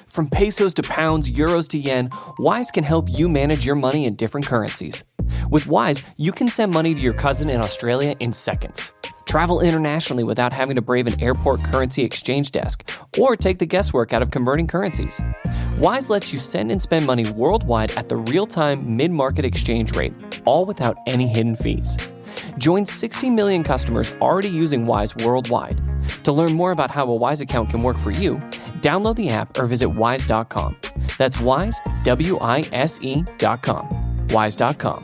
From pesos to pounds, euros to yen, Wise can help you manage your money in different currencies. With Wise, you can send money to your cousin in Australia in seconds. Travel internationally without having to brave an airport currency exchange desk or take the guesswork out of converting currencies. Wise lets you send and spend money worldwide at the real-time mid-market exchange rate, all without any hidden fees. Join 60 million customers already using Wise worldwide. To learn more about how a Wise account can work for you, download the app or visit wise.com. That's Wise, WISE.com. Wise.com.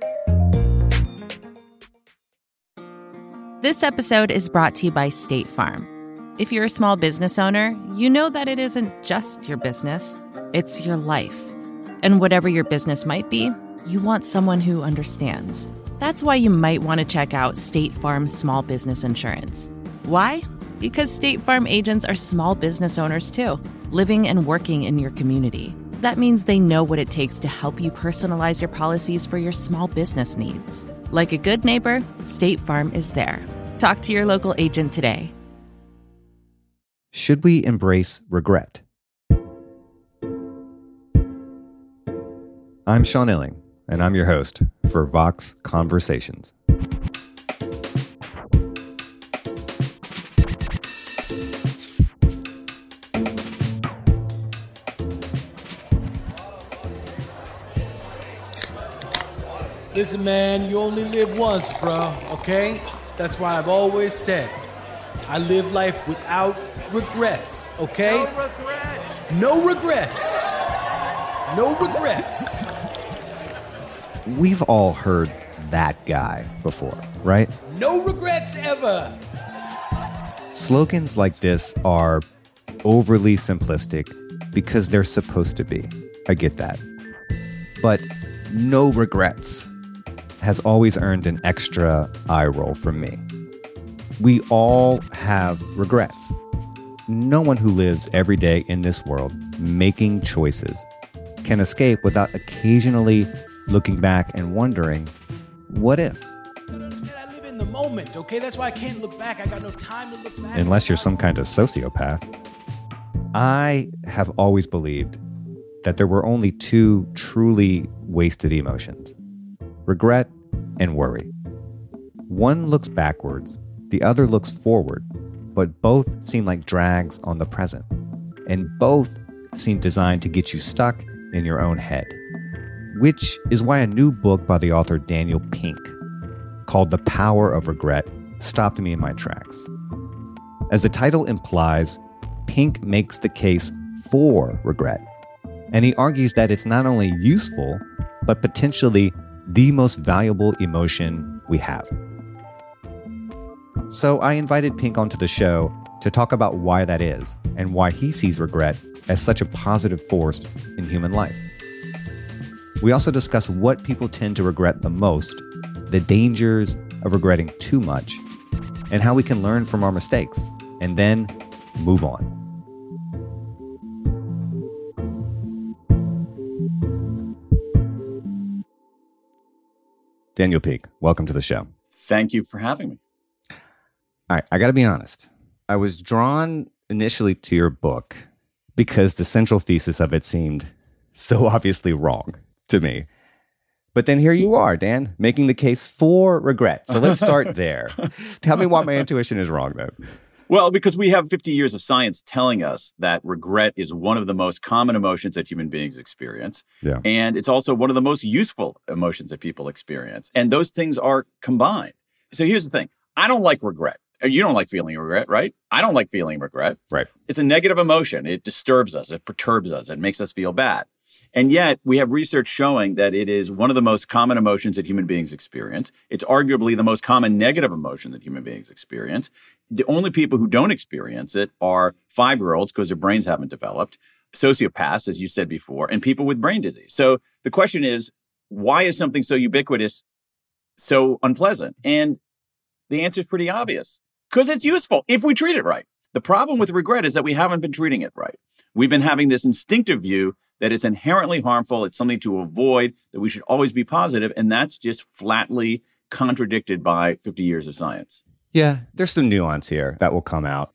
This episode is brought to you by State Farm. If you're a small business owner, you know that it isn't just your business, it's your life. And whatever your business might be, you want someone who understands. That's why you might want to check out State Farm Small Business Insurance. Why? Because State Farm agents are small business owners too, living and working in your community. That means they know what it takes to help you personalize your policies for your small business needs. Like a good neighbor, State Farm is there. Talk to your local agent today. Should we embrace regret? I'm Sean Illing, and I'm your host for Vox Conversations. Listen, man, you only live once, bro, okay? That's why I've always said, I live life without regrets, okay? No regrets. No regrets. No regrets. We've all heard that guy before, right? No regrets ever. Slogans like this are overly simplistic because they're supposed to be. I get that. But no regrets has always earned an extra eye roll from me. We all have regrets. No one who lives every day in this world making choices can escape without occasionally looking back and wondering, what if? You gotta understand, I live in the moment, okay? That's why I can't look back. I got no time to look back. Unless you're some kind of sociopath. I have always believed that there were only two truly wasted emotions: regret and worry. One looks backwards, the other looks forward, but both seem like drags on the present, and both seem designed to get you stuck in your own head. Which is why a new book by the author Daniel Pink, called The Power of Regret, stopped me in my tracks. As the title implies, Pink makes the case for regret, and he argues that it's not only useful, but potentially the most valuable emotion we have. So I invited Pink onto the show to talk about why that is and why he sees regret as such a positive force in human life. We also discuss what people tend to regret the most, the dangers of regretting too much, and how we can learn from our mistakes and then move on. Daniel Pink, welcome to the show. Thank you for having me. All right, I got to be honest. I was drawn initially to your book because the central thesis of it seemed so obviously wrong to me. But then here you are, Dan, making the case for regret. So let's start there. Tell me why my intuition is wrong, then. Well, because we have 50 years of science telling us that regret is one of the most common emotions that human beings experience. Yeah. And it's also one of the most useful emotions that people experience. And those things are combined. So here's the thing. I don't like regret. You don't like feeling regret, right? I don't like feeling regret. Right. It's a negative emotion. It disturbs us. It perturbs us. It makes us feel bad. And yet we have research showing that it is one of the most common emotions that human beings experience. It's arguably the most common negative emotion that human beings experience. The only people who don't experience it are 5-year-olds because their brains haven't developed, sociopaths, as you said before, and people with brain disease. So the question is, why is something so ubiquitous so unpleasant? And the answer is pretty obvious. Because it's useful if we treat it right. The problem with regret is that we haven't been treating it right. We've been having this instinctive view that it's inherently harmful, it's something to avoid, that we should always be positive, and that's just flatly contradicted by 50 years of science. Yeah, there's some nuance here that will come out.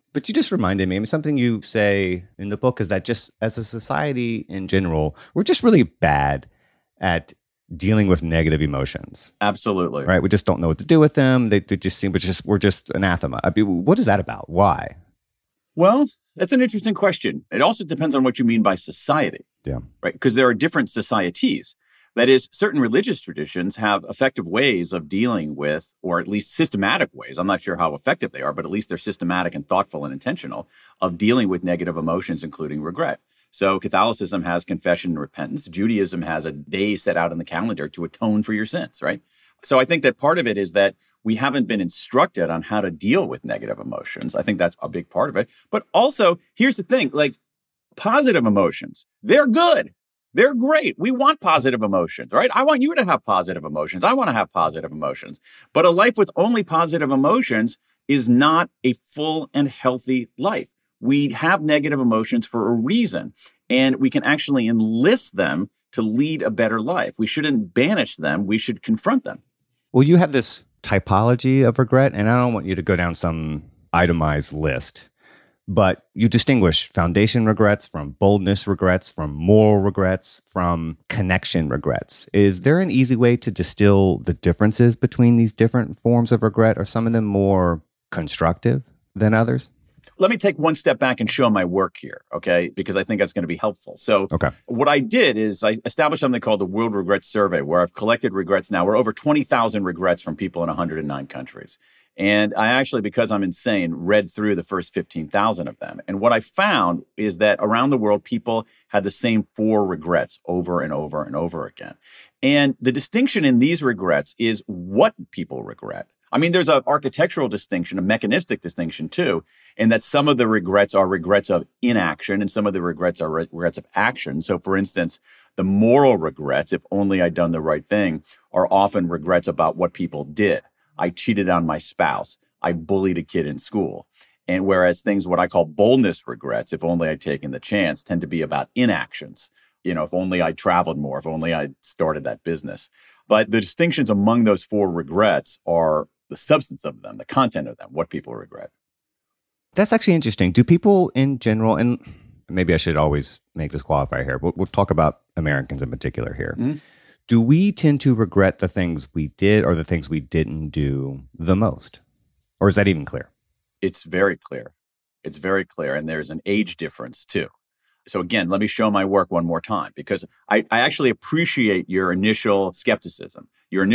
But you just reminded me, I mean, something you say in the book is that just as a society in general, we're just really bad at dealing with negative emotions. Absolutely. Right? We just don't know what to do with them. They just seem, we're just anathema. I mean, what is that about? Why? Well, that's an interesting question. It also depends on what you mean by society. Yeah. Right? Because there are different societies. That is, certain religious traditions have effective ways of dealing with, or at least systematic ways. I'm not sure how effective they are, but at least they're systematic and thoughtful and intentional of dealing with negative emotions, including regret. So Catholicism has confession and repentance. Judaism has a day set out in the calendar to atone for your sins, right? So I think that part of it is that we haven't been instructed on how to deal with negative emotions. I think that's a big part of it. But also, here's the thing, like positive emotions, they're good. They're great. We want positive emotions, right? I want you to have positive emotions. I want to have positive emotions. But a life with only positive emotions is not a full and healthy life. We have negative emotions for a reason, and we can actually enlist them to lead a better life. We shouldn't banish them. We should confront them. Well, you have this typology of regret, and I don't want you to go down some itemized list, but you distinguish foundation regrets from boldness regrets, from moral regrets, from connection regrets. Is there an easy way to distill the differences between these different forms of regret? Are some of them more constructive than others? Let me take one step back and show my work here, okay? Because I think that's going to be helpful. So What I did is I established something called the World Regret Survey, where I've collected regrets now. We're over 20,000 regrets from people in 109 countries. And I actually, because I'm insane, read through the first 15,000 of them. And what I found is that around the world, people had the same 4 regrets over and over and over again. And the distinction in these regrets is what people regret. I mean, there's an architectural distinction, a mechanistic distinction too, in that some of the regrets are regrets of inaction and some of the regrets are regrets of action. So for instance, the moral regrets, if only I'd done the right thing, are often regrets about what people did. I cheated on my spouse. I bullied a kid in school. And whereas things, what I call boldness regrets, if only I'd taken the chance, tend to be about inactions. You know, if only I traveled more, if only I started that business. But the distinctions among those 4 regrets are the substance of them, the content of them, what people regret. That's actually interesting. Do people in general, and maybe I should always make this qualifier here, but we'll talk about Americans in particular here. Mm-hmm. Do we tend to regret the things we did or the things we didn't do the most? Or is that even clear? It's very clear. It's very clear. And there's an age difference too. So again, let me show my work one more time, because I actually appreciate your initial skepticism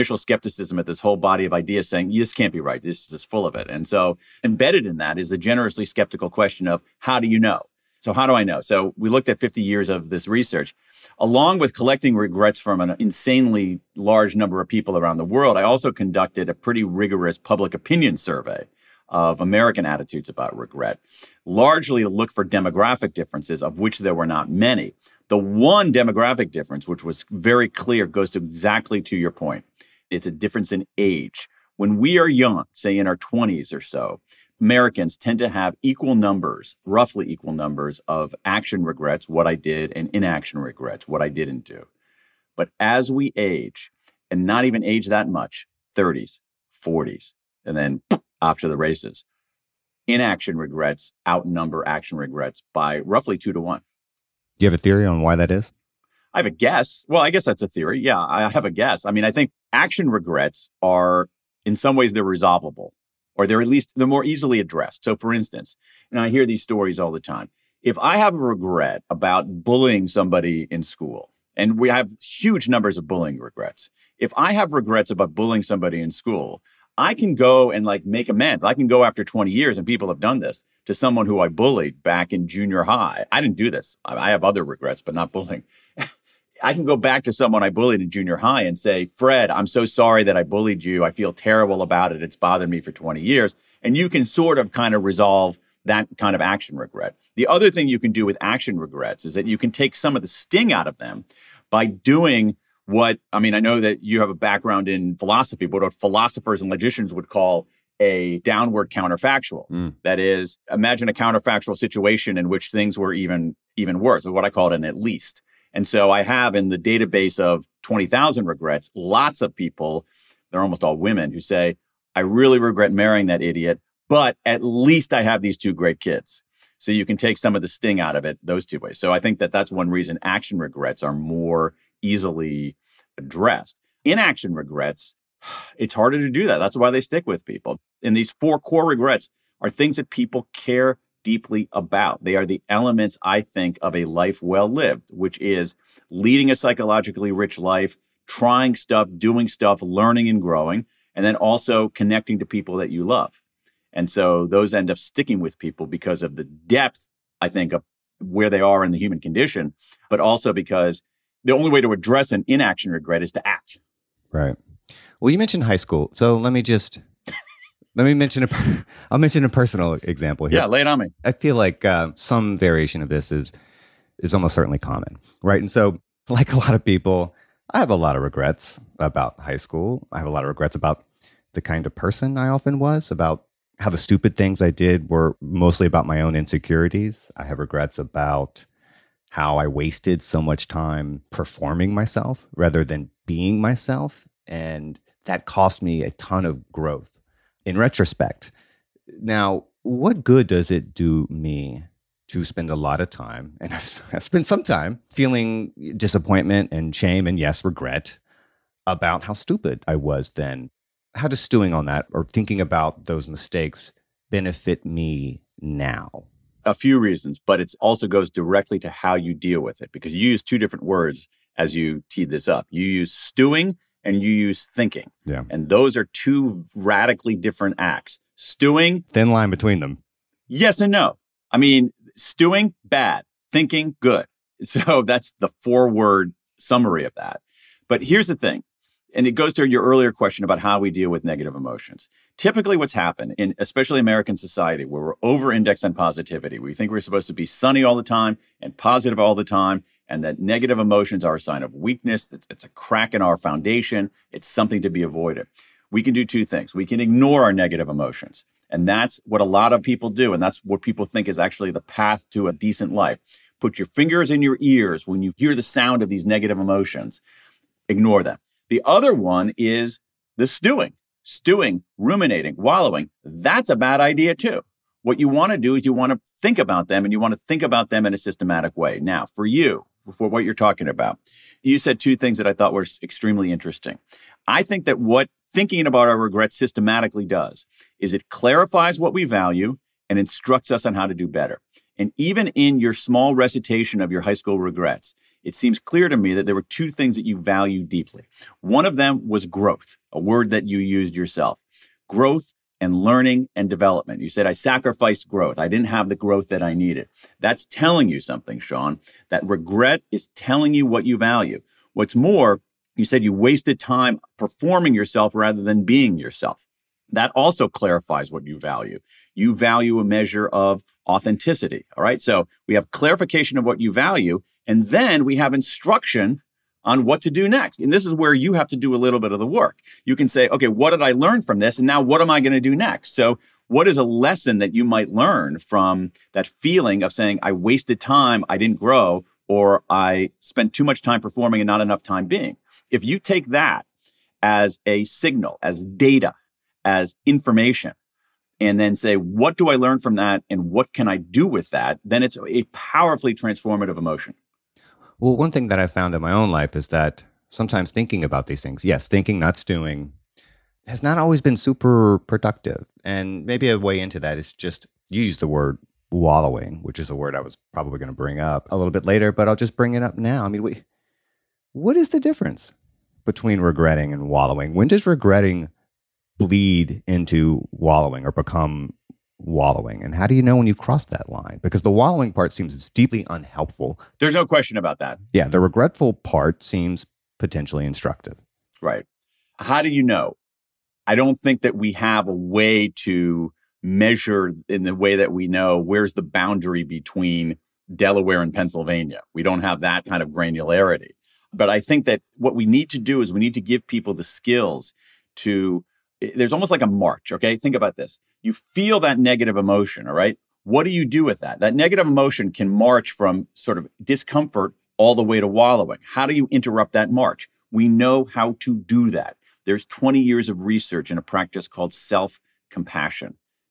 at this whole body of ideas saying, this can't be right. This is full of it. And so embedded in that is the generously skeptical question of, how do you know? So how do I know? So we looked at 50 years of this research. Along with collecting regrets from an insanely large number of people around the world, I also conducted a pretty rigorous public opinion survey of American attitudes about regret, largely to look for demographic differences, of which there were not many. The one demographic difference, which was very clear, goes to exactly to your point. It's a difference in age. When we are young, say in our 20s or so, Americans tend to have equal numbers, roughly equal numbers of action regrets, what I did, and inaction regrets, what I didn't do. But as we age, and not even age that much, 30s, 40s, and then off to the races, inaction regrets outnumber action regrets by roughly 2 to 1. Do you have a theory on why that is? I have a guess. Well, I guess that's a theory. Yeah, I have a guess. I mean, I think action regrets are, in some ways, they're resolvable, or they're more easily addressed. So for instance, and I hear these stories all the time. If I have a regret about bullying somebody in school, and we have huge numbers of bullying regrets. If I have regrets about bullying somebody in school, I can go and make amends. I can go after 20 years, and people have done this, to someone who I bullied back in junior high. I didn't do this. I have other regrets, but not bullying. I can go back to someone I bullied in junior high and say, Fred, I'm so sorry that I bullied you. I feel terrible about it. It's bothered me for 20 years. And you can sort of kind of resolve that kind of action regret. The other thing you can do with action regrets is that you can take some of the sting out of them by doing I know that you have a background in philosophy, but what philosophers and logicians would call a downward counterfactual. That is, imagine a counterfactual situation in which things were even worse, or what I call it an at least. And so I have in the database of 20,000 regrets, lots of people, they're almost all women, who say, I really regret marrying that idiot, but at least I have these two great kids. So you can take some of the sting out of it those two ways. So I think that that's one reason action regrets are more easily addressed. Inaction regrets, it's harder to do that. That's why they stick with people. And these 4 core regrets are things that people care deeply about. They are the elements, I think, of a life well lived, which is leading a psychologically rich life, trying stuff, doing stuff, learning and growing, and then also connecting to people that you love. And so those end up sticking with people because of the depth, I think, of where they are in the human condition, but also because the only way to address an inaction regret is to act. Right. Well, you mentioned high school. So let me mention I'll mention a personal example here. Yeah, lay it on me. I feel like some variation of this is almost certainly common, right? And so, like a lot of people, I have a lot of regrets about high school. I have a lot of regrets about the kind of person I often was, about how the stupid things I did were mostly about my own insecurities. I have regrets about how I wasted so much time performing myself rather than being myself. And that cost me a ton of growth in retrospect. Now, what good does it do me to spend a lot of time, and I've spent some time, feeling disappointment and shame and, yes, regret about how stupid I was then? How does stewing on that or thinking about those mistakes benefit me now? A few reasons, but it also goes directly to how you deal with it, because you use 2 different words as you teed this up. You use stewing and you use thinking. Yeah. And those are 2 radically different acts. Stewing. Thin line between them. Yes and no. I mean, stewing, bad. Thinking, good. So that's the 4-word summary of that. But here's the thing. And it goes to your earlier question about how we deal with negative emotions. Typically what's happened in especially American society, where we're over-indexed on positivity, we think we're supposed to be sunny all the time and positive all the time, and that negative emotions are a sign of weakness. It's a crack in our foundation. It's something to be avoided. We can do 2 things. We can ignore our negative emotions. And that's what a lot of people do. And that's what people think is actually the path to a decent life. Put your fingers in your ears when you hear the sound of these negative emotions. Ignore them. The other one is the stewing, ruminating, wallowing. That's a bad idea too. What you want to do is you want to think about them, and you want to think about them in a systematic way. Now, for you, for what you're talking about, you said 2 things that I thought were extremely interesting. I think that what thinking about our regrets systematically does is it clarifies what we value and instructs us on how to do better. And even in your small recitation of your high school regrets, it seems clear to me that there were 2 things that you value deeply. One of them was growth, a word that you used yourself. Growth and learning and development. You said, I sacrificed growth. I didn't have the growth that I needed. That's telling you something, Sean. That regret is telling you what you value. What's more, you said you wasted time performing yourself rather than being yourself. That also clarifies what you value. You value a measure of authenticity. All right. So we have clarification of what you value, and then we have instruction on what to do next. And this is where you have to do a little bit of the work. You can say, okay, what did I learn from this? And now what am I going to do next? So what is a lesson that you might learn from that feeling of saying, I wasted time, I didn't grow, or I spent too much time performing and not enough time being? If you take that as a signal, as data, as information, and then say, what do I learn from that and what can I do with that? Then it's a powerfully transformative emotion. Well, one thing that I found in my own life is that sometimes thinking about these things, yes, thinking, not stewing, has not always been super productive. And maybe a way into that is just use the word wallowing, which is a word I was probably going to bring up a little bit later, but I'll just bring it up now. I mean, what is the difference between regretting and wallowing? When does regretting bleed into wallowing or become wallowing? And how do you know when you've crossed that line? Because the wallowing part seems deeply unhelpful. There's no question about that. Yeah, the regretful part seems potentially instructive. Right. How do you know? I don't think that we have a way to measure in the way that we know where's the boundary between Delaware and Pennsylvania. We don't have that kind of granularity. But I think that what we need to do is we need to give people the skills to, there's almost like a march, okay? Think about this. You feel that negative emotion, all right? What do you do with that? That negative emotion can march from sort of discomfort all the way to wallowing. How do you interrupt that march? We know how to do that. There's 20 years of research in a practice called self-compassion.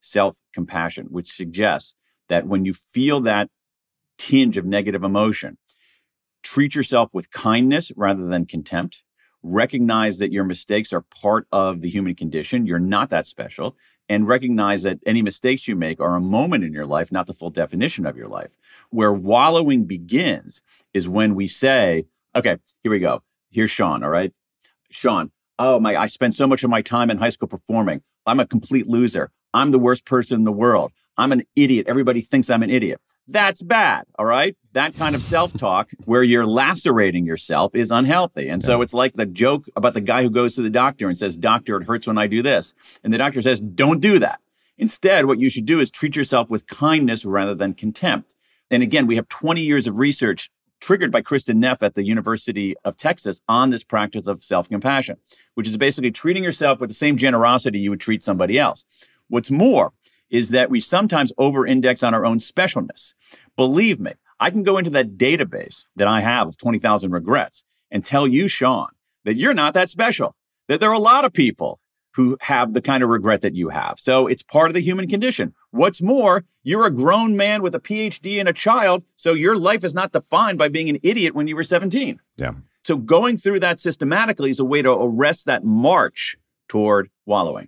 self-compassion, which suggests that when you feel that tinge of negative emotion, treat yourself with kindness rather than contempt. Recognize that your mistakes are part of the human condition. You're not that special. And recognize that any mistakes you make are a moment in your life, not the full definition of your life. Where wallowing begins is when we say, okay, here we go. Here's Sean, all right? Sean, I spent so much of my time in high school performing. I'm a complete loser. I'm the worst person in the world. I'm an idiot. Everybody thinks I'm an idiot. That's bad, all right? That kind of self-talk where you're lacerating yourself is unhealthy. And so it's like the joke about the guy who goes to the doctor and says, "Doctor, it hurts when I do this." And the doctor says, "Don't do that." Instead, what you should do is treat yourself with kindness rather than contempt. And again, we have 20 years of research triggered by Kristen Neff at the University of Texas on this practice of self-compassion, which is basically treating yourself with the same generosity you would treat somebody else. What's more is that we sometimes over-index on our own specialness. Believe me, I can go into that database that I have of 20,000 regrets and tell you, Sean, that you're not that special, that there are a lot of people who have the kind of regret that you have. So it's part of the human condition. What's more, you're a grown man with a PhD and a child, so your life is not defined by being an idiot when you were 17. Yeah. So going through that systematically is a way to arrest that march toward wallowing.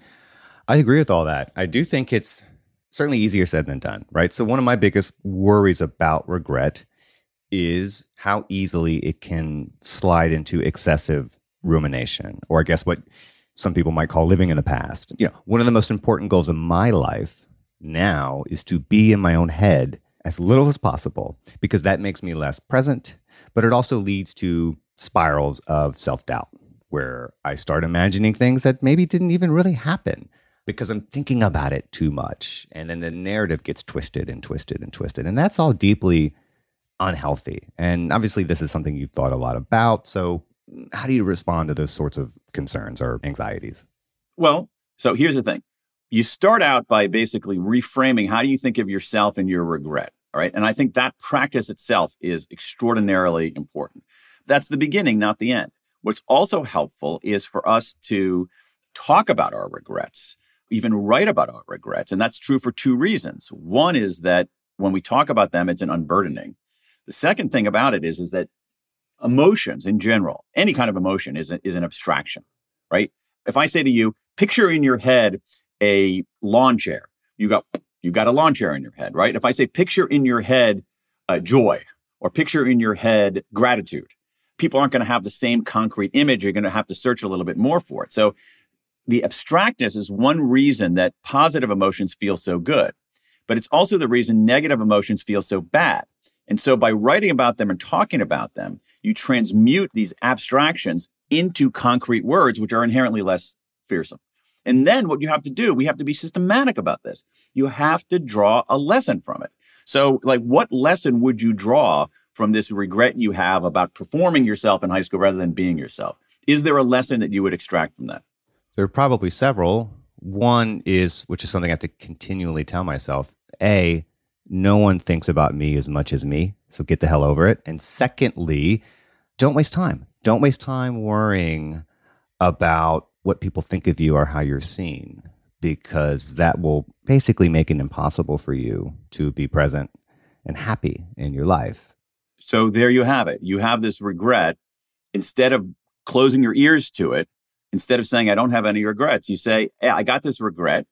I agree with all that. I do think it's certainly easier said than done, right? So one of my biggest worries about regret is how easily it can slide into excessive rumination, or I guess what some people might call living in the past. You know, one of the most important goals of my life now is to be in my own head as little as possible, because that makes me less present, but it also leads to spirals of self-doubt where I start imagining things that maybe didn't even really happen, because I'm thinking about it too much. And then the narrative gets twisted and twisted and twisted. And that's all deeply unhealthy. And obviously, this is something you've thought a lot about. So how do you respond to those sorts of concerns or anxieties? Well, so here's the thing. You start out by basically reframing how do you think of yourself and your regret, all right? And I think that practice itself is extraordinarily important. That's the beginning, not the end. What's also helpful is for us to talk about our regrets, even write about our regrets. And that's true for two reasons. One is that when we talk about them, it's an unburdening. The second thing about it is that emotions in general, any kind of emotion is an abstraction, right? If I say to you, picture in your head a lawn chair, you got a lawn chair in your head, right? If I say picture in your head joy, or picture in your head gratitude, people aren't going to have the same concrete image. You're going to have to search a little bit more for it. So the abstractness is one reason that positive emotions feel so good, but it's also the reason negative emotions feel so bad. And so by writing about them and talking about them, you transmute these abstractions into concrete words, which are inherently less fearsome. And then what you have to do, we have to be systematic about this. You have to draw a lesson from it. So like, what lesson would you draw from this regret you have about performing yourself in high school rather than being yourself? Is there a lesson that you would extract from that? There are probably several. One is, which is something I have to continually tell myself, A, no one thinks about me as much as me, so get the hell over it. And secondly, don't waste time. Don't waste time worrying about what people think of you or how you're seen, because that will basically make it impossible for you to be present and happy in your life. So there you have it. You have this regret. Instead of closing your ears to it, instead of saying, I don't have any regrets, you say, hey, I got this regret.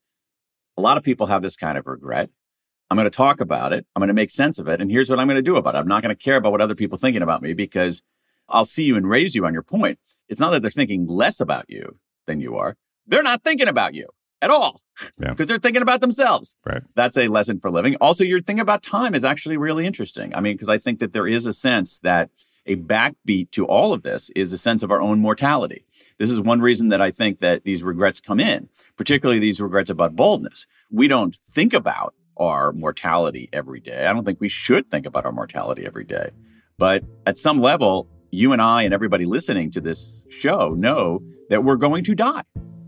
A lot of people have this kind of regret. I'm going to talk about it. I'm going to make sense of it. And here's what I'm going to do about it. I'm not going to care about what other people are thinking about me, because I'll see you and raise you on your point. It's not that they're thinking less about you than you are. They're not thinking about you at all, because they're thinking about themselves. Right. That's a lesson for living. Also, your thing about time is actually really interesting. I mean, because I think that there is a sense that a backbeat to all of this is a sense of our own mortality. This is one reason that I think that these regrets come in, particularly these regrets about boldness. We don't think about our mortality every day. I don't think we should think about our mortality every day. But at some level, you and I and everybody listening to this show know that we're going to die.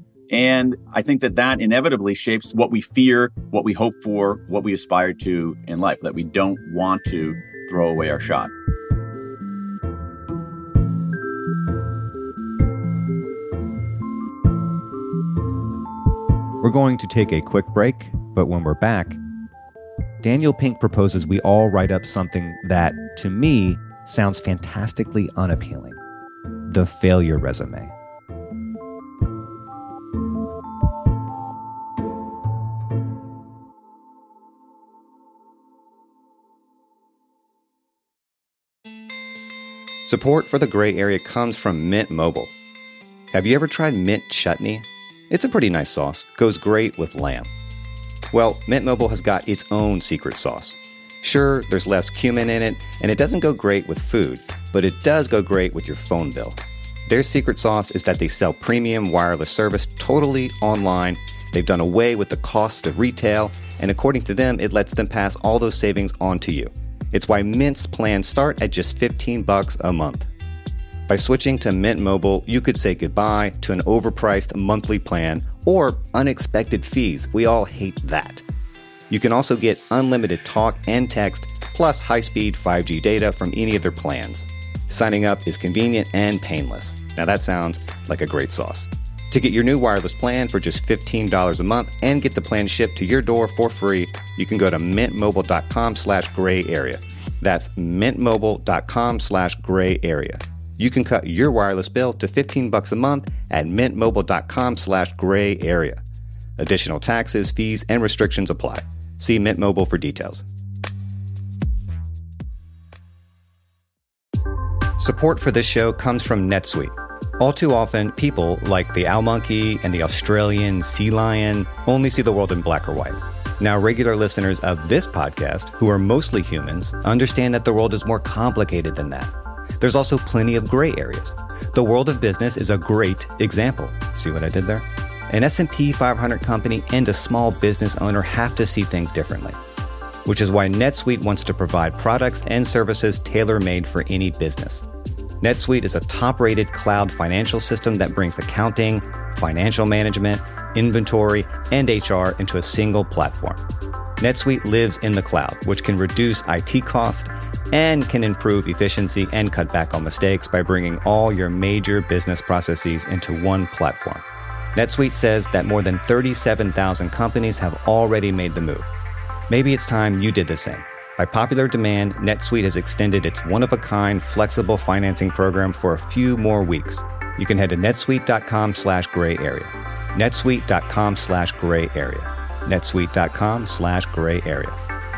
And I think that that inevitably shapes what we fear, what we hope for, what we aspire to in life, that we don't want to throw away our shot. We're going to take a quick break, but when we're back, Daniel Pink proposes we all write up something that, to me, sounds fantastically unappealing. The failure resume. Support for the gray area comes from Mint Mobile. Have you ever tried mint chutney? It's a pretty nice sauce. Goes great with lamb. Well, Mint Mobile has got its own secret sauce. Sure, there's less cumin in it, and it doesn't go great with food, but it does go great with your phone bill. Their secret sauce is that they sell premium wireless service totally online. They've done away with the cost of retail, and according to them, it lets them pass all those savings on to you. It's why Mint's plans start at just $15 a month. By switching to Mint Mobile, you could say goodbye to an overpriced monthly plan or unexpected fees. We all hate that. You can also get unlimited talk and text, plus high-speed 5G data from any of their plans. Signing up is convenient and painless. Now that sounds like a great sauce. To get your new wireless plan for just $15 a month and get the plan shipped to your door for free, you can go to mintmobile.com/gray area. That's mintmobile.com/gray area. You can cut your wireless bill to $15 a month at mintmobile.com/gray area. Additional taxes, fees, and restrictions apply. See Mint Mobile for details. Support for this show comes from NetSuite. All too often, people like the owl monkey and the Australian sea lion only see the world in black or white. Now, regular listeners of this podcast, who are mostly humans, understand that the world is more complicated than that. There's also plenty of gray areas. The world of business is a great example. See what I did there? An S&P 500 company and a small business owner have to see things differently, which is why NetSuite wants to provide products and services tailor-made for any business. NetSuite is a top-rated cloud financial system that brings accounting, financial management, inventory, and HR into a single platform. NetSuite lives in the cloud, which can reduce IT costs and can improve efficiency and cut back on mistakes by bringing all your major business processes into one platform. NetSuite says that more than 37,000 companies have already made the move. Maybe it's time you did the same. By popular demand, NetSuite has extended its one-of-a-kind flexible financing program for a few more weeks. You can head to netsuite.com/gray area. netsuite.com/gray area. netsuite.com/gray area.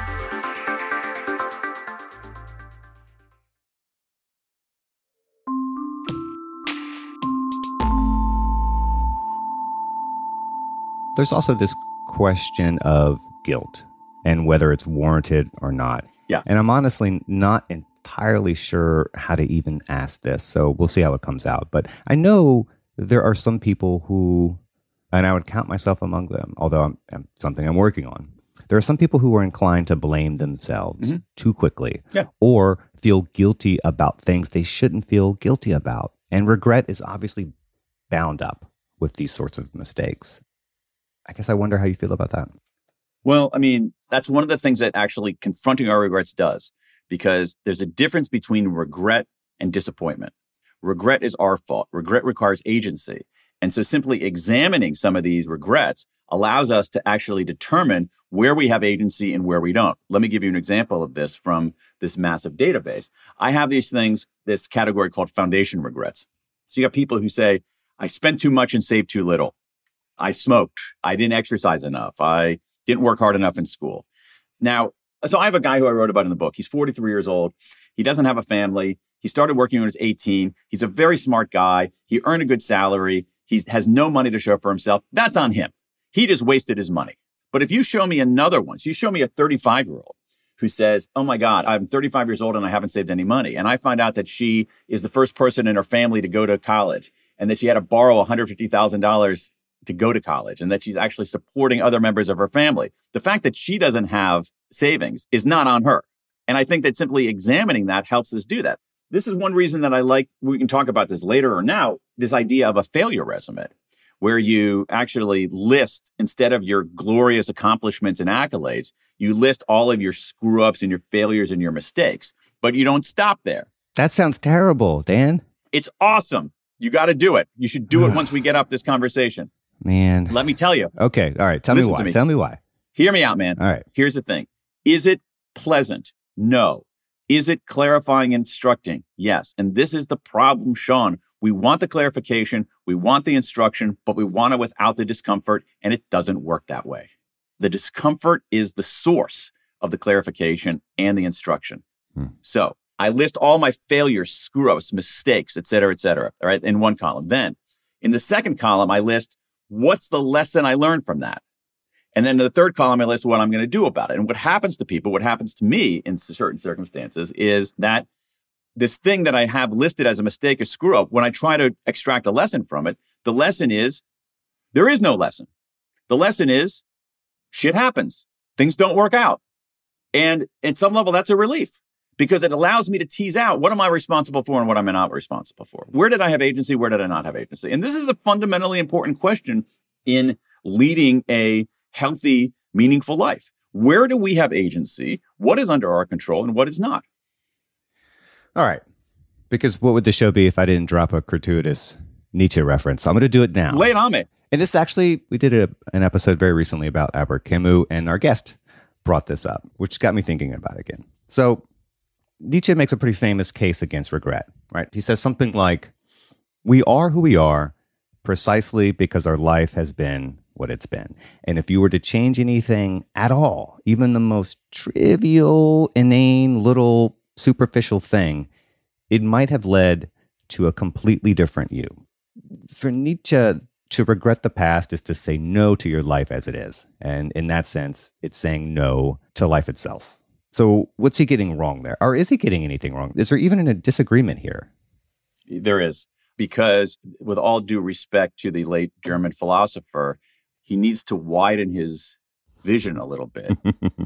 There's also this question of guilt and whether it's warranted or not. Yeah. And I'm honestly not entirely sure how to even ask this, so we'll see how it comes out. But I know there are some people who, and I would count myself among them, although I'm something I'm working on. There are some people who are inclined to blame themselves too quickly, or feel guilty about things they shouldn't feel guilty about. And regret is obviously bound up with these sorts of mistakes. I guess I wonder how you feel about that. Well, I mean, that's one of the things that actually confronting our regrets does, because there's a difference between regret and disappointment. Regret is our fault. Regret requires agency. And so simply examining some of these regrets allows us to actually determine where we have agency and where we don't. Let me give you an example of this from this massive database. I have these things, this category called foundation regrets. So you got people who say, I spent too much and saved too little. I smoked. I didn't exercise enough. I didn't work hard enough in school. Now, so I have a guy who I wrote about in the book. He's 43 years old. He doesn't have a family. He started working when he was 18. He's a very smart guy. He earned a good salary. He has no money to show for himself. That's on him. He just wasted his money. But if you show me another one, so you show me a 35-year-old who says, oh my God, I'm 35 years old and I haven't saved any money. And I find out that she is the first person in her family to go to college and that she had to borrow $150,000 to go to college and that she's actually supporting other members of her family. The fact that she doesn't have savings is not on her. And I think that simply examining that helps us do that. This is one reason that I like, we can talk about this later or now, this idea of a failure resume, where you actually list, instead of your glorious accomplishments and accolades, you list all of your screw-ups and your failures and your mistakes, but you don't stop there. That sounds terrible, Dan. It's awesome. You got to do it. You should do it once we get off this conversation. Man. Let me tell you. Okay. All right. Tell me why. Tell me why. Hear me out, man. All right. Here's the thing. Is it pleasant? No. Is it clarifying and instructing? Yes. And this is the problem, Sean. We want the clarification, we want the instruction, but we want it without the discomfort, and it doesn't work that way. The discomfort is the source of the clarification and the instruction. So I list all my failures, screw-ups, mistakes, et cetera, all right, in one column. Then in the second column, I list what's the lesson I learned from that. And then in the third column, I list what I'm going to do about it. And what happens to people, what happens to me in certain circumstances is that this thing that I have listed as a mistake or screw up, when I try to extract a lesson from it, the lesson is there is no lesson. The lesson is shit happens. Things don't work out. And at some level, that's a relief because it allows me to tease out what am I responsible for and what am I not responsible for? Where did I have agency? Where did I not have agency? And this is a fundamentally important question in leading a healthy, meaningful life. Where do we have agency? What is under our control and what is not? All right. Because what would the show be if I didn't drop a gratuitous Nietzsche reference? I'm going to do it now. Lay it on me. And this actually, we did an episode very recently about Albert Camus, and our guest brought this up, which got me thinking about it again. So Nietzsche makes a pretty famous case against regret, right? He says something like, we are who we are precisely because our life has been what it's been. And if you were to change anything at all, even the most trivial, inane, little superficial thing, it might have led to a completely different you. For Nietzsche, to regret the past is to say no to your life as it is. And in that sense, it's saying no to life itself. So what's he getting wrong there? Or is he getting anything wrong? Is there even a disagreement here? There is, because with all due respect to the late German philosopher, he needs to widen his vision a little bit.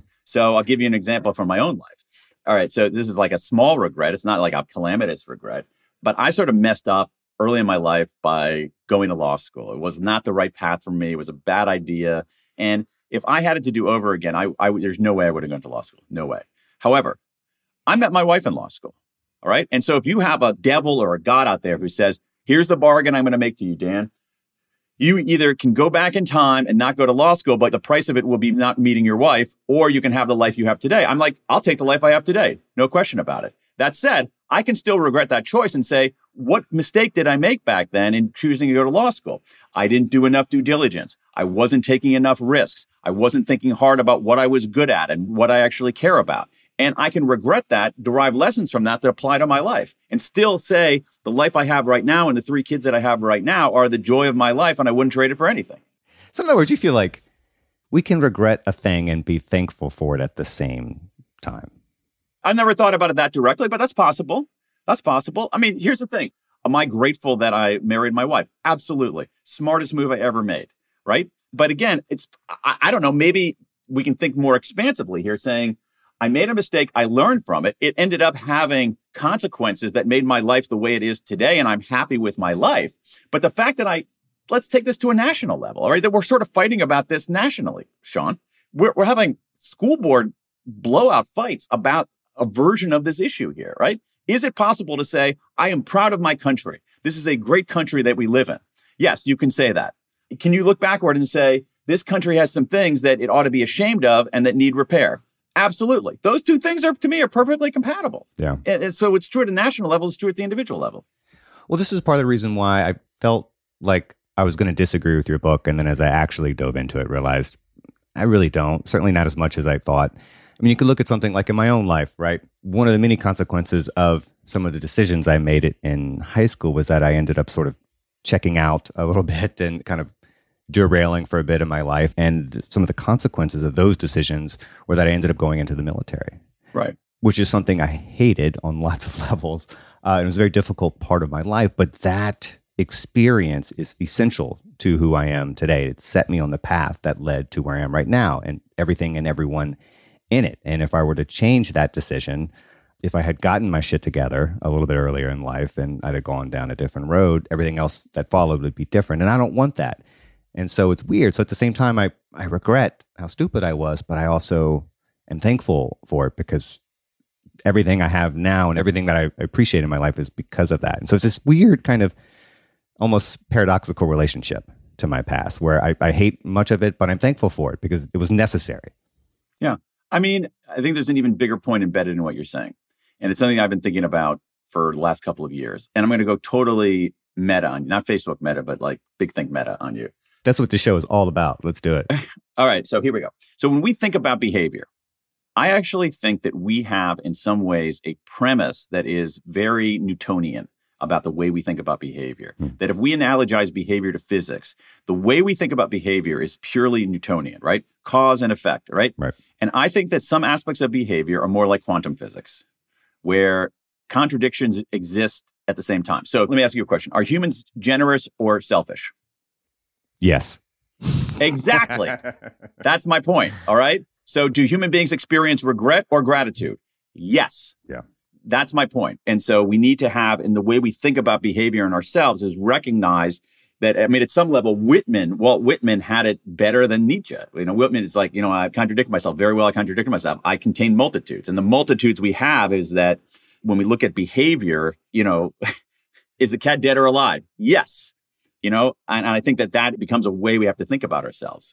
So I'll give you an example from my own life. All right, so this is like a small regret. It's not like a calamitous regret, but I sort of messed up early in my life by going to law school. It was not the right path for me. It was a bad idea. And if I had it to do over again, there's no way I would have gone to law school. No way. However, I met my wife in law school. All right. And so if you have a devil or a God out there who says, here's the bargain I'm going to make to you, Dan, you either can go back in time and not go to law school, but the price of it will be not meeting your wife, or you can have the life you have today. I'm like, I'll take the life I have today. No question about it. That said, I can still regret that choice and say, what mistake did I make back then in choosing to go to law school? I didn't do enough due diligence. I wasn't taking enough risks. I wasn't thinking hard about what I was good at and what I actually care about. And I can regret that, derive lessons from that apply to my life, and still say the life I have right now and the 3 kids that I have right now are the joy of my life, and I wouldn't trade it for anything. So in other words, you feel like we can regret a thing and be thankful for it at the same time. I never thought about it that directly, but that's possible. That's possible. I mean, here's the thing. Am I grateful that I married my wife? Absolutely. Smartest move I ever made, right? But again, I don't know, maybe we can think more expansively here, saying, I made a mistake. I learned from it. It ended up having consequences that made my life the way it is today, and I'm happy with my life. But the fact that let's take this to a national level, all right? That we're sort of fighting about this nationally, Sean. We're having school board blowout fights about a version of this issue here, right? Is it possible to say, I am proud of my country. This is a great country that we live in. Yes, you can say that. Can you look backward and say, this country has some things that it ought to be ashamed of and that need repair? Absolutely. Those two things to me are perfectly compatible. Yeah. And so it's true at a national level, it's true at the individual level. Well, this is part of the reason why I felt like I was going to disagree with your book. And then as I actually dove into it, realized I really don't, certainly not as much as I thought. I mean, you could look at something like in my own life, right? One of the many consequences of some of the decisions I made in high school was that I ended up sort of checking out a little bit and kind of derailing for a bit in my life. And some of the consequences of those decisions were that I ended up going into the military. Right. Which is something I hated on lots of levels. It was a very difficult part of my life, but that experience is essential to who I am today. It set me on the path that led to where I am right now and everything and everyone in it. And if I were to change that decision, if I had gotten my shit together a little bit earlier in life and I'd have gone down a different road, everything else that followed would be different. And I don't want that. And so it's weird. So at the same time, I regret how stupid I was, but I also am thankful for it because everything I have now and everything that I appreciate in my life is because of that. And so it's this weird kind of almost paradoxical relationship to my past where I hate much of it, but I'm thankful for it because it was necessary. Yeah. I mean, I think there's an even bigger point embedded in what you're saying. And it's something I've been thinking about for the last couple of years. And I'm going to go totally meta on you, not Facebook meta, but like big think meta on you. That's what the show is all about. Let's do it. All right. So here we go. So when we think about behavior, I actually think that we have in some ways a premise that is very Newtonian about the way we think about behavior. That if we analogize behavior to physics, the way we think about behavior is purely Newtonian, right? Cause and effect, right? Right. And I think that some aspects of behavior are more like quantum physics, where contradictions exist at the same time. So let me ask you a question. Are humans generous or selfish? Yes. Exactly. That's my point. All right. So do human beings experience regret or gratitude? Yes. Yeah. That's my point. And so we need to have, in the way we think about behavior in ourselves, is recognize that, I mean, at some level, Walt Whitman had it better than Nietzsche. Whitman is like, I contradict myself. Very well, I contradict myself. I contain multitudes. And the multitudes we have is that when we look at behavior, is the cat dead or alive? Yes. And I think that becomes a way we have to think about ourselves.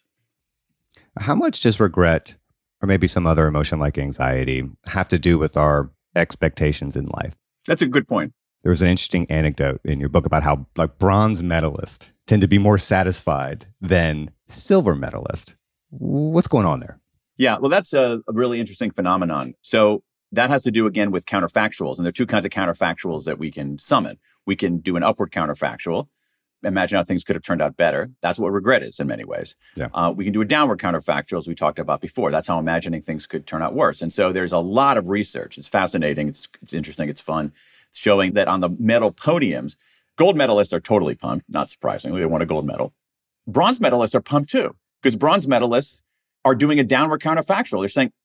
How much does regret, or maybe some other emotion like anxiety, have to do with our expectations in life? That's a good point. There was an interesting anecdote in your book about how bronze medalists tend to be more satisfied than silver medalists. What's going on there? Yeah, well, that's a really interesting phenomenon. So that has to do, again, with counterfactuals. And there are two kinds of counterfactuals that we can summon. We can do an upward counterfactual. Imagine how things could have turned out better. That's what regret is in many ways. Yeah. We can do a downward counterfactual, as we talked about before. That's how imagining things could turn out worse. And so there's a lot of research. It's fascinating. It's interesting. It's fun. It's showing that on the medal podiums, gold medalists are totally pumped, not surprisingly. They won a gold medal. Bronze medalists are pumped too, because bronze medalists are doing a downward counterfactual. They're saying,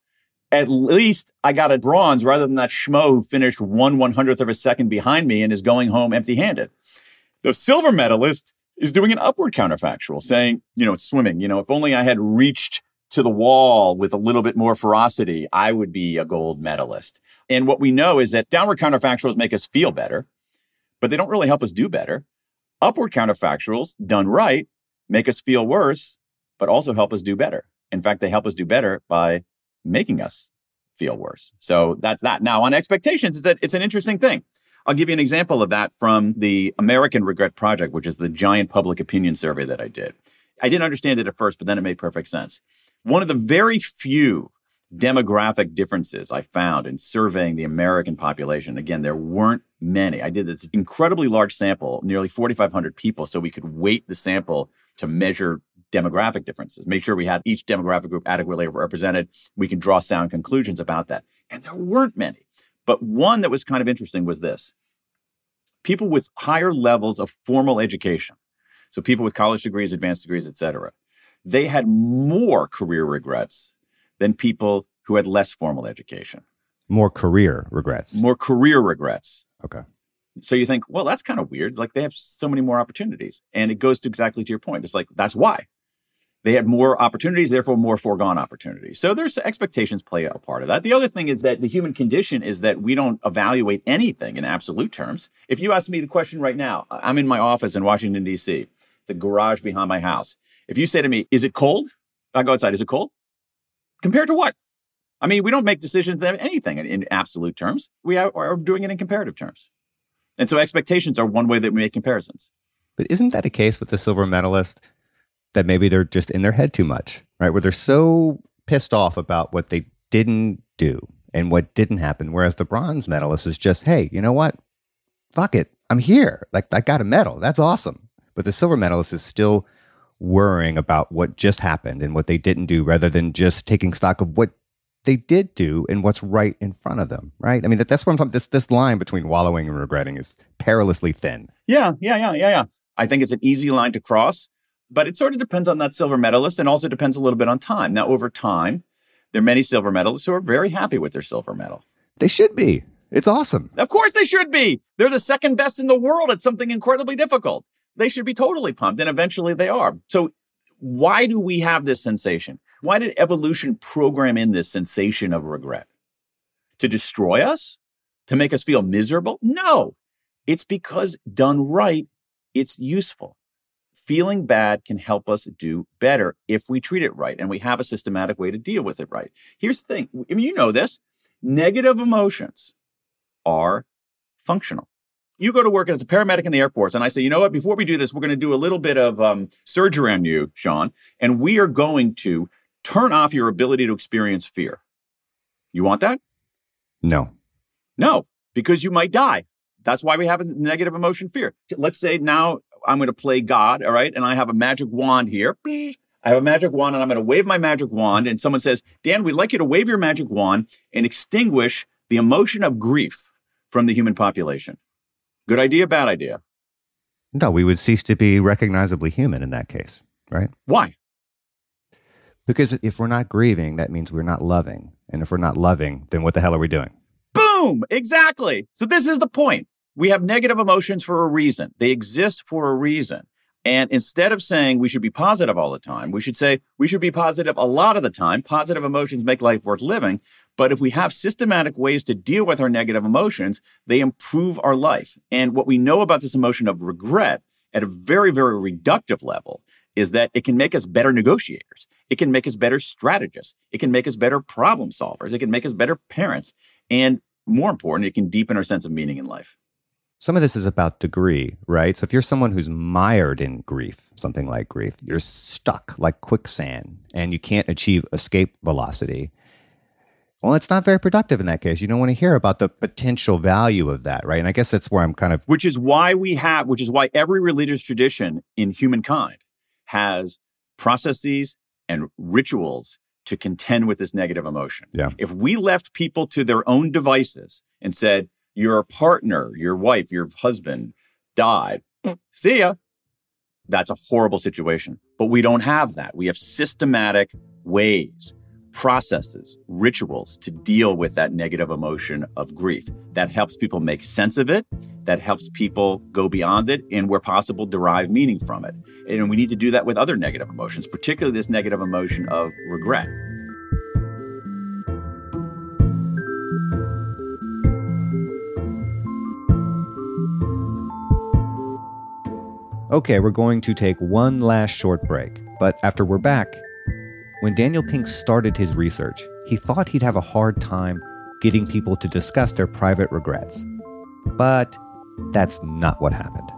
at least I got a bronze rather than that schmo who finished 1/100th of a second behind me and is going home empty-handed. The silver medalist is doing an upward counterfactual, saying, it's swimming. If only I had reached to the wall with a little bit more ferocity, I would be a gold medalist. And what we know is that downward counterfactuals make us feel better, but they don't really help us do better. Upward counterfactuals, done right, make us feel worse, but also help us do better. In fact, they help us do better by making us feel worse. So that's that. Now, on expectations, it's an interesting thing. I'll give you an example of that from the American Regret Project, which is the giant public opinion survey that I did. I didn't understand it at first, but then it made perfect sense. One of the very few demographic differences I found in surveying the American population, again, there weren't many. I did this incredibly large sample, nearly 4,500 people, so we could weight the sample to measure demographic differences, make sure we had each demographic group adequately represented. We can draw sound conclusions about that. And there weren't many. But one that was kind of interesting was this. People with higher levels of formal education, so people with college degrees, advanced degrees, et cetera, they had more career regrets than people who had less formal education. More career regrets. More career regrets. Okay. So you think, well, that's kind of weird. Like they have so many more opportunities. And it goes to exactly to your point. It's like, that's why. They had more opportunities, therefore more foregone opportunities. So there's expectations play a part of that. The other thing is that the human condition is that we don't evaluate anything in absolute terms. If you ask me the question right now, I'm in my office in Washington, D.C. It's a garage behind my house. If you say to me, is it cold? I go outside, is it cold? Compared to what? I mean, we don't make decisions of anything in absolute terms. We are doing it in comparative terms. And so expectations are one way that we make comparisons. But isn't that a case with the silver medalist? That maybe they're just in their head too much, right? Where they're so pissed off about what they didn't do and what didn't happen. Whereas the bronze medalist is just, hey, you know what? Fuck it. I'm here. Like, I got a medal. That's awesome. But the silver medalist is still worrying about what just happened and what they didn't do rather than just taking stock of what they did do and what's right in front of them, right? I mean, that's what I'm talking. This line between wallowing and regretting is perilously thin. Yeah. I think it's an easy line to cross. But it sort of depends on that silver medalist and also depends a little bit on time. Now, over time, there are many silver medalists who are very happy with their silver medal. They should be. It's awesome. Of course they should be. They're the second best in the world at something incredibly difficult. They should be totally pumped, and eventually they are. So why do we have this sensation? Why did evolution program in this sensation of regret? To destroy us? To make us feel miserable? No. It's because done right, it's useful. feeling bad can help us do better if we treat it right and we have a systematic way to deal with it right. Here's the thing. I mean, you know this. Negative emotions are functional. You go to work as a paramedic in the Air Force, and I say, you know what? Before we do this, we're going to do a little bit of surgery on you, Sean, and we are going to turn off your ability to experience fear. You want that? No. No, because you might die. That's why we have a negative emotion, fear. Let's say now I'm going to play God, all right? And I have a magic wand here. I have a magic wand, and I'm going to wave my magic wand. And someone says, Dan, we'd like you to wave your magic wand and extinguish the emotion of grief from the human population. Good idea, bad idea? No, we would cease to be recognizably human in that case, right? Why? Because if we're not grieving, that means we're not loving. And if we're not loving, then what the hell are we doing? Boom! Exactly. So this is the point. We have negative emotions for a reason. They exist for a reason. And instead of saying we should be positive all the time, we should say we should be positive a lot of the time. Positive emotions make life worth living. But if we have systematic ways to deal with our negative emotions, they improve our life. And what we know about this emotion of regret at a very, very reductive level is that it can make us better negotiators. It can make us better strategists. It can make us better problem solvers. It can make us better parents. And more important, it can deepen our sense of meaning in life. Some of this is about degree, right? So if you're someone who's mired in grief, something like grief, you're stuck like quicksand and you can't achieve escape velocity. Well, it's not very productive in that case. You don't want to hear about the potential value of that, right? And I guess that's where I'm kind of... Which is why every religious tradition in humankind has processes and rituals to contend with this negative emotion. Yeah. If we left people to their own devices and said, your partner, your wife, your husband died, see ya, that's a horrible situation. But we don't have that. We have systematic ways, processes, rituals to deal with that negative emotion of grief. That helps people make sense of it. That helps people go beyond it and, where possible, derive meaning from it. And we need to do that with other negative emotions, particularly this negative emotion of regret. Okay, we're going to take one last short break. But after we're back, when Daniel Pink started his research, he thought he'd have a hard time getting people to discuss their private regrets. But that's not what happened.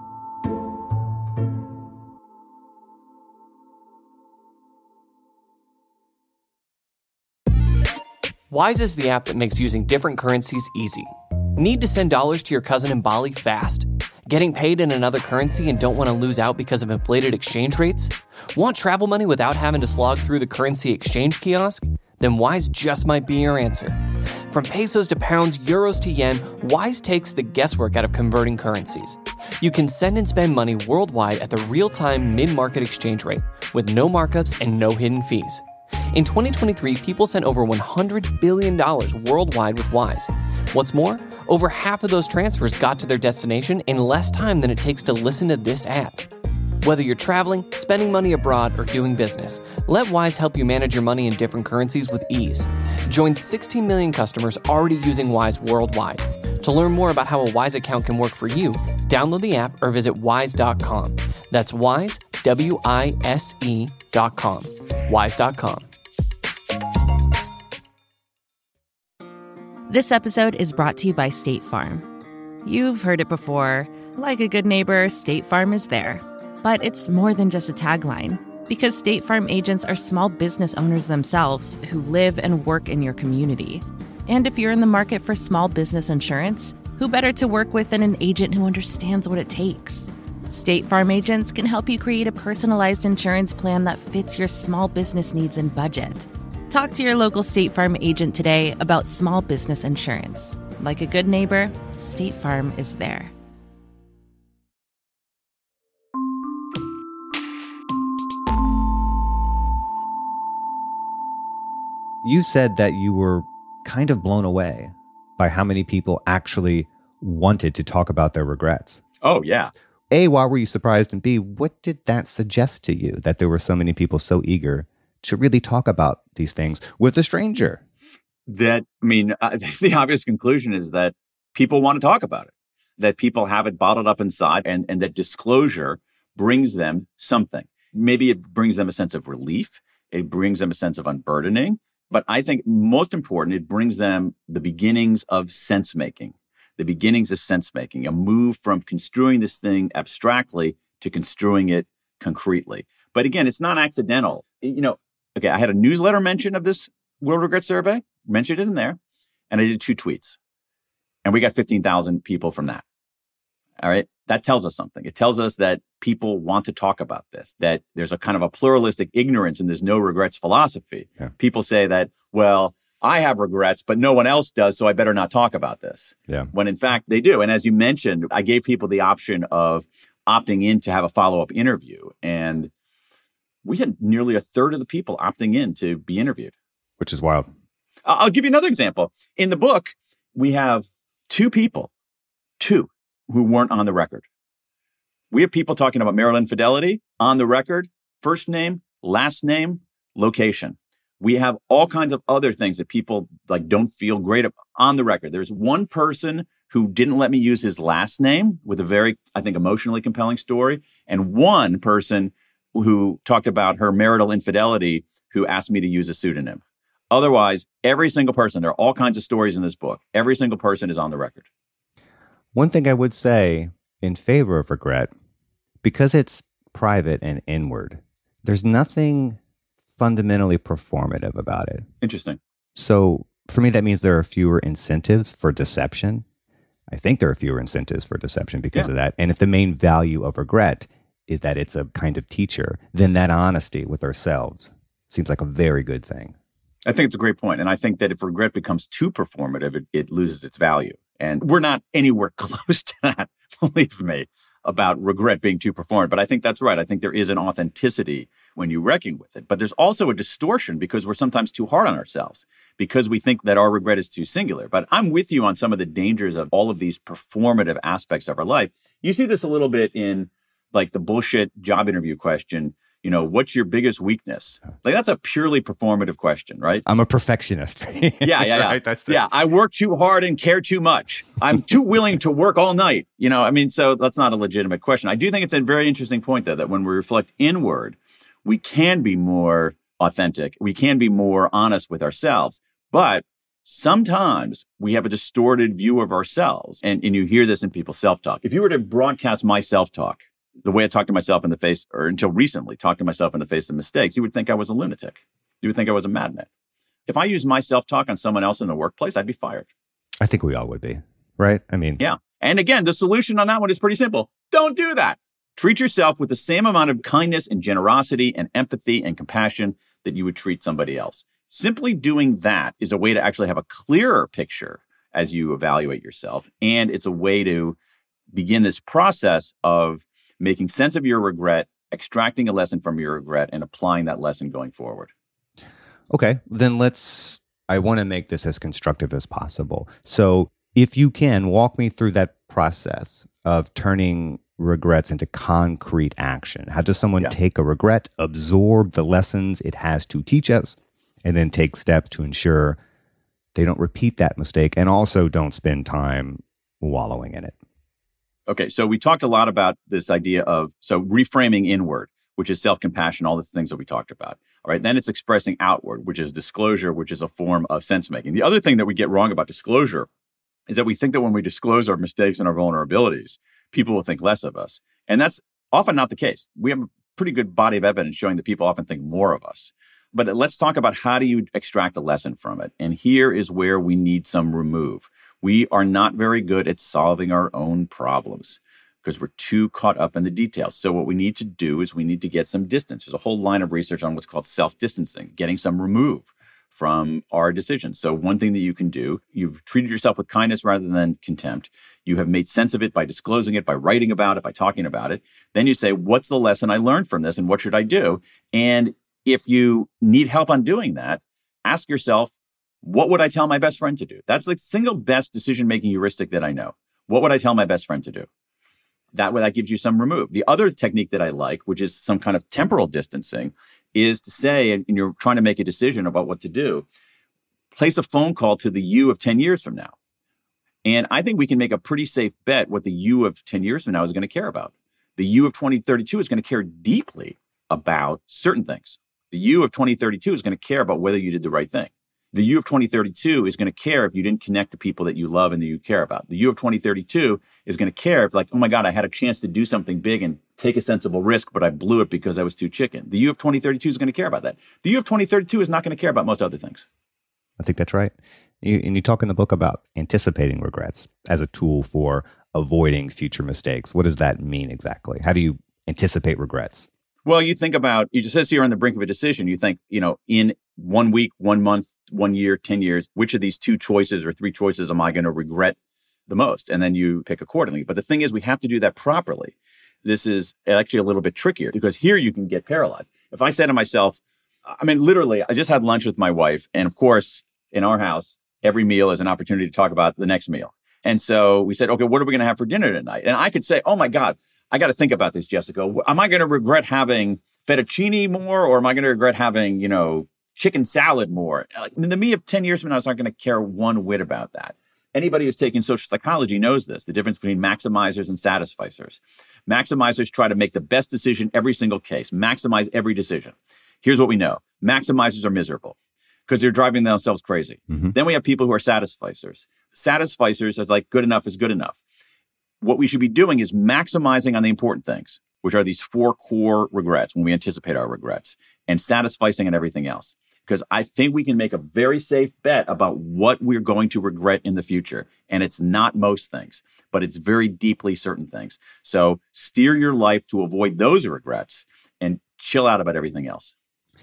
Wise is the app that makes using different currencies easy. Need to send dollars to your cousin in Bali fast? Getting paid in another currency and don't want to lose out because of inflated exchange rates? Want travel money without having to slog through the currency exchange kiosk? Then Wise just might be your answer. From pesos to pounds, euros to yen, Wise takes the guesswork out of converting currencies. You can send and spend money worldwide at the real-time mid-market exchange rate with no markups and no hidden fees. In 2023, people sent over $100 billion worldwide with Wise. What's more, over half of those transfers got to their destination in less time than it takes to listen to this ad. Whether you're traveling, spending money abroad, or doing business, let Wise help you manage your money in different currencies with ease. Join 16 million customers already using Wise worldwide. To learn more about how a Wise account can work for you, download the app or visit wise.com. That's Wise, WISE.com. Wise.com. This episode is brought to you by State Farm. You've heard it before. Like a good neighbor, State Farm is there. But it's more than just a tagline, because State Farm agents are small business owners themselves who live and work in your community. And if you're in the market for small business insurance, who better to work with than an agent who understands what it takes? State Farm agents can help you create a personalized insurance plan that fits your small business needs and budget. Talk to your local State Farm agent today about small business insurance. Like a good neighbor, State Farm is there. You said that you were kind of blown away by how many people actually wanted to talk about their regrets. Oh, yeah. A, why were you surprised? And B, what did that suggest to you that there were so many people so eager to really talk about these things with a stranger? The obvious conclusion is that people want to talk about it, that people have it bottled up inside, and that disclosure brings them something. Maybe it brings them a sense of relief. It brings them a sense of unburdening. But I think most important, it brings them the beginnings of sense making, a move from construing this thing abstractly to construing it concretely. But again, it's not accidental. Okay, I had a newsletter mention of this World Regret Survey, mentioned it in there, and I did 2 tweets. And we got 15,000 people from that. All right. That tells us something. It tells us that people want to talk about this, that there's a kind of a pluralistic ignorance in this no regrets philosophy. Yeah. People say that, well, I have regrets, but no one else does, so I better not talk about this. Yeah. When in fact they do. And as you mentioned, I gave people the option of opting in to have a follow-up interview. And we had nearly a third of the people opting in to be interviewed. Which is wild. I'll give you another example. In the book, we have 2 people, who weren't on the record. We have people talking about marital infidelity on the record, first name, last name, location. We have all kinds of other things that people don't feel great about on the record. There's one person who didn't let me use his last name with a very, I think, emotionally compelling story, and one person who talked about her marital infidelity who asked me to use a pseudonym. Otherwise, every single person, there are all kinds of stories in this book. Every single person is on the record. One thing I would say in favor of regret, because it's private and inward, there's nothing fundamentally performative about it. Interesting. So for me, that means there are fewer incentives for deception. I think there are fewer incentives for deception because of that. And if the main value of regret is that it's a kind of teacher, then that honesty with ourselves seems like a very good thing. I think it's a great point. And I think that if regret becomes too performative, it loses its value. And we're not anywhere close to that, believe me, about regret being too performative. But I think that's right. I think there is an authenticity when you reckon with it. But there's also a distortion because we're sometimes too hard on ourselves because we think that our regret is too singular. But I'm with you on some of the dangers of all of these performative aspects of our life. You see this a little bit in the bullshit job interview question. What's your biggest weakness? That's a purely performative question, right? I'm a perfectionist. Yeah. Right? I work too hard and care too much. I'm too willing to work all night. So that's not a legitimate question. I do think it's a very interesting point, though, that when we reflect inward, we can be more authentic. We can be more honest with ourselves. But sometimes we have a distorted view of ourselves. And you hear this in people's self-talk. If you were to broadcast my self-talk, the way I talked to myself in the face, or until recently, talked to myself in the face of mistakes, you would think I was a lunatic. You would think I was a madman. If I used my self-talk on someone else in the workplace, I'd be fired. I think we all would be, right? Yeah. And again, the solution on that one is pretty simple. Don't do that. Treat yourself with the same amount of kindness and generosity and empathy and compassion that you would treat somebody else. Simply doing that is a way to actually have a clearer picture as you evaluate yourself. And it's a way to begin this process of making sense of your regret, extracting a lesson from your regret, and applying that lesson going forward. Okay, then I want to make this as constructive as possible. So if you can, walk me through that process of turning regrets into concrete action. How does someone take a regret, absorb the lessons it has to teach us, and then take steps to ensure they don't repeat that mistake and also don't spend time wallowing in it? Okay, so we talked a lot about this idea of reframing inward, which is self-compassion, all the things that we talked about. All right, then it's expressing outward, which is disclosure, which is a form of sense-making. The other thing that we get wrong about disclosure is that we think that when we disclose our mistakes and our vulnerabilities, people will think less of us. And that's often not the case. We have a pretty good body of evidence showing that people often think more of us. But let's talk about how do you extract a lesson from it. And here is where we need some remove. We are not very good at solving our own problems because we're too caught up in the details. So what we need to do is we need to get some distance. There's a whole line of research on what's called self-distancing, getting some remove from our decisions. So one thing that you can do, you've treated yourself with kindness rather than contempt. You have made sense of it by disclosing it, by writing about it, by talking about it. Then you say, what's the lesson I learned from this and what should I do? And if you need help on doing that, ask yourself, what would I tell my best friend to do? That's the single best decision-making heuristic that I know. What would I tell my best friend to do? That way, that gives you some remove. The other technique that I like, which is some kind of temporal distancing, is to say, and you're trying to make a decision about what to do, place a phone call to the you of 10 years from now. And I think we can make a pretty safe bet what the you of 10 years from now is going to care about. The you of 2032 is going to care deeply about certain things. The you of 2032 is going to care about whether you did the right thing. The you of 2032 is going to care if you didn't connect to people that you love and that you care about. The you of 2032 is going to care if, like, oh my God, I had a chance to do something big and take a sensible risk, but I blew it because I was too chicken. The you of 2032 is going to care about that. The you of 2032 is not going to care about most other things. I think that's right. And you talk in the book about anticipating regrets as a tool for avoiding future mistakes. What does that mean exactly? How do you anticipate regrets? Well, you think about, you just says you're on the brink of a decision. You think, in 1 week, 1 month, 1 year, 10 years, which of these 2 choices or 3 choices am I going to regret the most? And then you pick accordingly. But the thing is, we have to do that properly. This is actually a little bit trickier because here you can get paralyzed. If I said to myself, literally, I just had lunch with my wife. And of course, in our house, every meal is an opportunity to talk about the next meal. And so we said, okay, what are we going to have for dinner tonight? And I could say, oh my God, I got to think about this, Jessica. Am I going to regret having fettuccine more, or am I going to regret having, chicken salad more? The me of 10 years from now is not going to care one whit about that. Anybody who's taking social psychology knows this, the difference between maximizers and satisficers. Maximizers try to make the best decision every single case, maximize every decision. Here's what we know. Maximizers are miserable because they're driving themselves crazy. Mm-hmm. Then we have people who are satisficers. Satisficers is like good enough is good enough. What we should be doing is maximizing on the important things, which are these 4 core regrets when we anticipate our regrets, and satisficing on everything else. Because I think we can make a very safe bet about what we're going to regret in the future. And it's not most things, but it's very deeply certain things. So steer your life to avoid those regrets and chill out about everything else.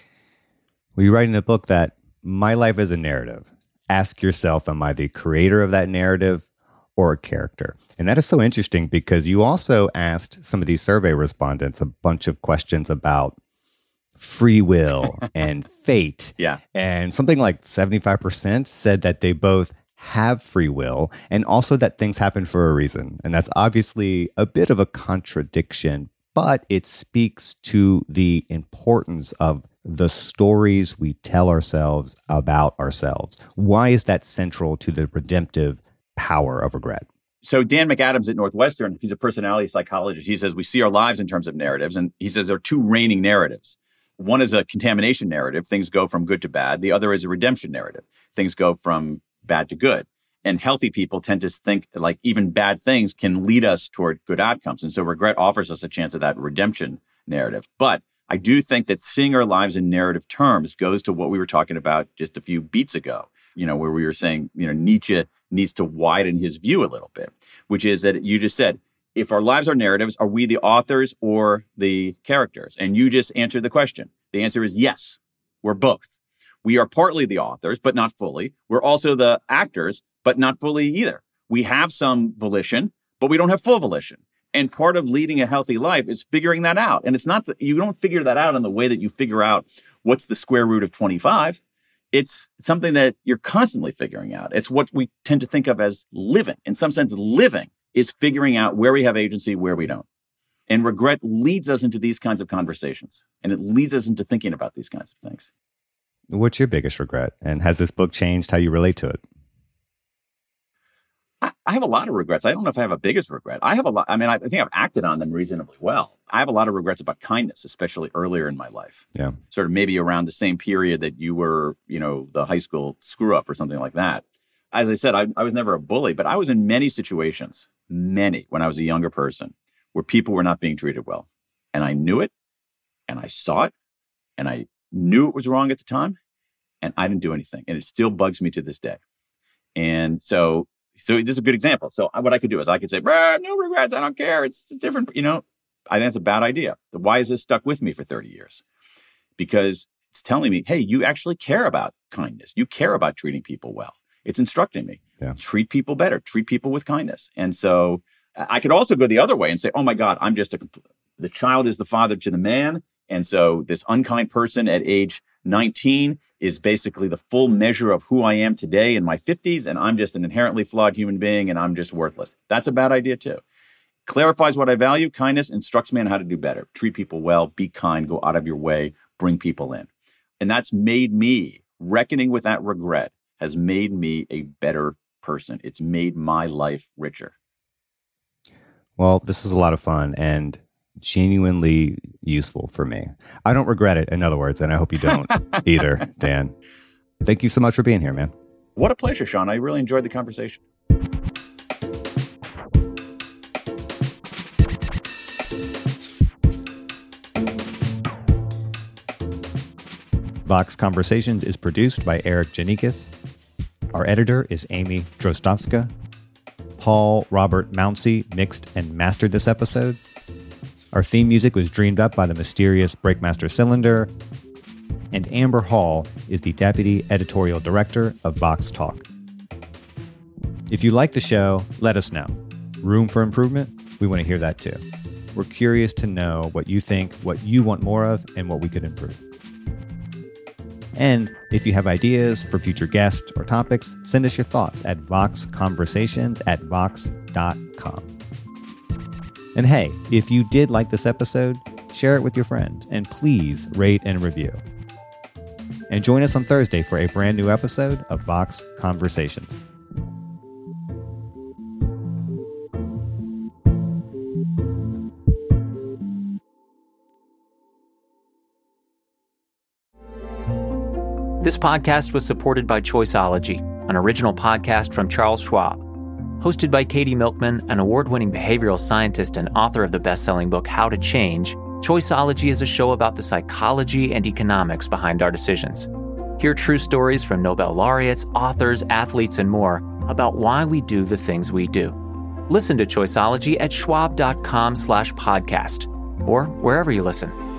Well, you write in a book that my life is a narrative. Ask yourself, am I the creator of that narrative or a character? And that is so interesting because you also asked some of these survey respondents a bunch of questions about free will and fate. Yeah. And something like 75% said that they both have free will and also that things happen for a reason. And that's obviously a bit of a contradiction, but it speaks to the importance of the stories we tell ourselves about ourselves. Why is that central to the redemptive power of regret? So Dan McAdams at Northwestern, he's a personality psychologist. He says we see our lives in terms of narratives. And he says there are 2 reigning narratives. One is a contamination narrative. Things go from good to bad. The other is a redemption narrative. Things go from bad to good. And healthy people tend to think like even bad things can lead us toward good outcomes. And so regret offers us a chance of that redemption narrative. But I do think that seeing our lives in narrative terms goes to what we were talking about just a few beats ago, where we were saying, Nietzsche needs to widen his view a little bit, which is that you just said, if our lives are narratives, are we the authors or the characters? And you just answered the question. The answer is yes, we're both. We are partly the authors, but not fully. We're also the actors, but not fully either. We have some volition, but we don't have full volition. And part of leading a healthy life is figuring that out. And it's not that you don't figure that out in the way that you figure out what's the square root of 25. It's something that you're constantly figuring out. It's what we tend to think of as living. In some sense, living is figuring out where we have agency, where we don't. And regret leads us into these kinds of conversations. And it leads us into thinking about these kinds of things. What's your biggest regret? And has this book changed how you relate to it? I have a lot of regrets. I don't know if I have a biggest regret. I have a lot. I think I've acted on them reasonably well. I have a lot of regrets about kindness, especially earlier in my life. Yeah. Sort of maybe around the same period that you were, the high school screw up or something like that. As I said, I was never a bully, but I was in many situations, when I was a younger person, where people were not being treated well. And I knew it, and I saw it, and I knew it was wrong at the time, and I didn't do anything. And it still bugs me to this day. And so this is a good example. So what I could do is I could say, no regrets, I don't care. It's different, I think that's a bad idea. Why is this stuck with me for 30 years? Because it's telling me, hey, you actually care about kindness. You care about treating people well. It's instructing me. Yeah. Treat people better. Treat people with kindness. And so I could also go the other way and say, oh my God, I'm just the child is the father to the man. And so this unkind person at age 19 is basically the full measure of who I am today in my 50s. And I'm just an inherently flawed human being and I'm just worthless. That's a bad idea too. Clarifies what I value. Kindness instructs me on how to do better. Treat people well, be kind, go out of your way, bring people in. And that's made me, reckoning with that regret, has made me a better person. It's made my life richer. Well, this was a lot of fun. And genuinely useful for me. I don't regret it, in other words, and I hope you don't either, Dan. Thank you so much for being here, man. What a pleasure, Sean. I really enjoyed the conversation. Vox Conversations is produced by Eric Janikis. Our editor is Amy Drozdowska. Paul Robert Mounsey mixed and mastered this episode. Our theme music was dreamed up by the mysterious Breakmaster Cylinder. And Amber Hall is the Deputy Editorial Director of Vox Talk. If you like the show, let us know. Room for improvement? We want to hear that too. We're curious to know what you think, what you want more of, and what we could improve. And if you have ideas for future guests or topics, send us your thoughts at voxconversations@vox.com. And hey, if you did like this episode, share it with your friends, and please rate and review. And join us on Thursday for a brand new episode of Vox Conversations. This podcast was supported by Choiceology, an original podcast from Charles Schwab. Hosted by Katie Milkman, an award-winning behavioral scientist and author of the best-selling book How to Change, Choiceology is a show about the psychology and economics behind our decisions. Hear true stories from Nobel laureates, authors, athletes, and more about why we do the things we do. Listen to Choiceology at schwab.com/podcast or wherever you listen.